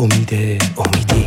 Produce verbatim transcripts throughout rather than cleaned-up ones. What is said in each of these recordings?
امید امیدی.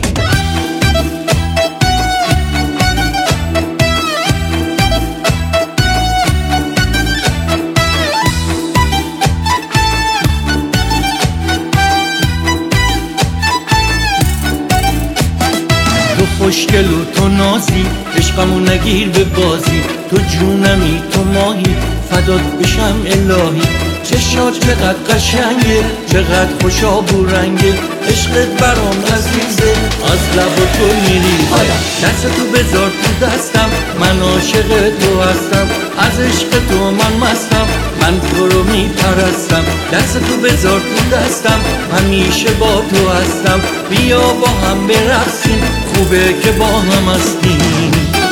تو خوشگل و تو نازی، عشقمو نگیر به بازی، تو جونمی تو ماهی، فدات بشم الهی. چشات چقدر قشنگه، چقدر خوش آب و رنگه، عشقت برام عزیزه، از لب تو میریزه. دست تو بذار تو دستم، من عاشق تو هستم، از عشق تو من مستم، من تو رو میپرستم. دست تو بذار تو دستم، همیشه با تو هستم، بیا با هم برقصیم، خوبه که با هم هستیم.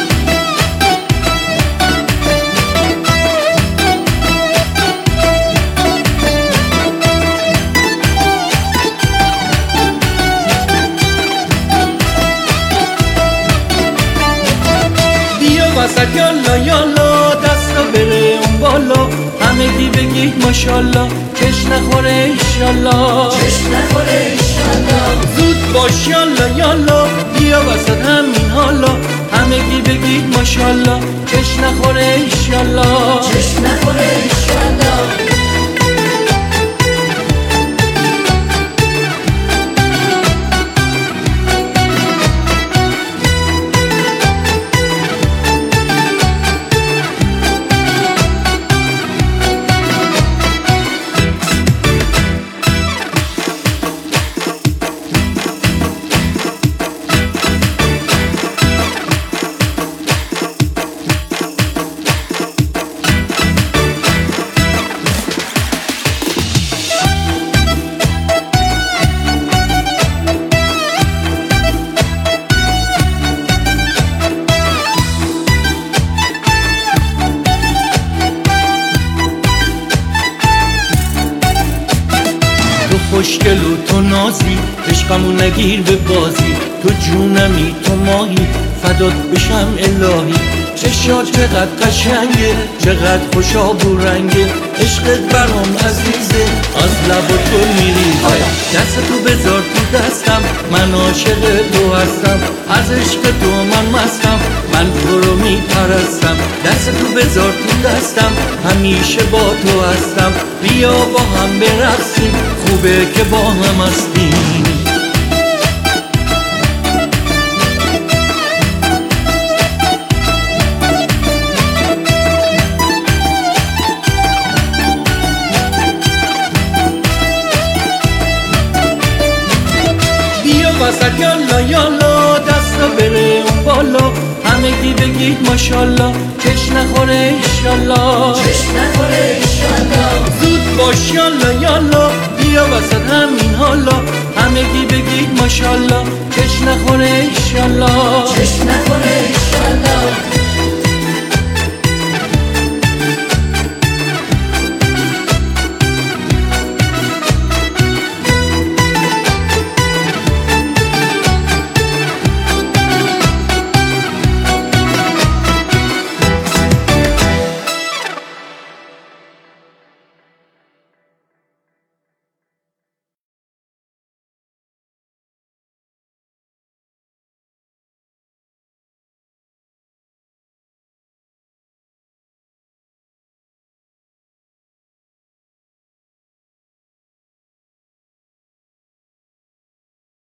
وسط یالا یالا، دستا بره اون بالا، همگی بگید ماشالله، کش نخوره ایشالله، کش نخوره ایشالله. زود باش یالا یالا، بیا وسط همین حالا، همگی بگید ماشالله، کش نخوره ایشالله، کش نخوره ایشالله. تو خوشگل و تو نازی، عشقمو نگیر به بازی، تو جونمی تو ماهی، فدات بشم الهی. چشات چقدر قشنگه، چقدر خوش آب و رنگه، عشقت برام عزیزه، از لب تو میریزه. دست تو بذار تو دستم، من عاشق تو هستم، از عشق تو من مستم، من تو رو میپرستم. دست تو بذار تو دستم، همیشه با تو هستم، بیا با هم برقصیم، خوبه که با هم هستیم. وسط یالا یالا، دستا بره اون بالا، همگی بگید ماشالله، کش نخوره ایشالله، کش نخوره ایشالله. زود باش یالا یالا، بیا وسط همین حالا، همگی بگید ماشالله، کش نخوره ایشالله، کش نخوره ایشالله.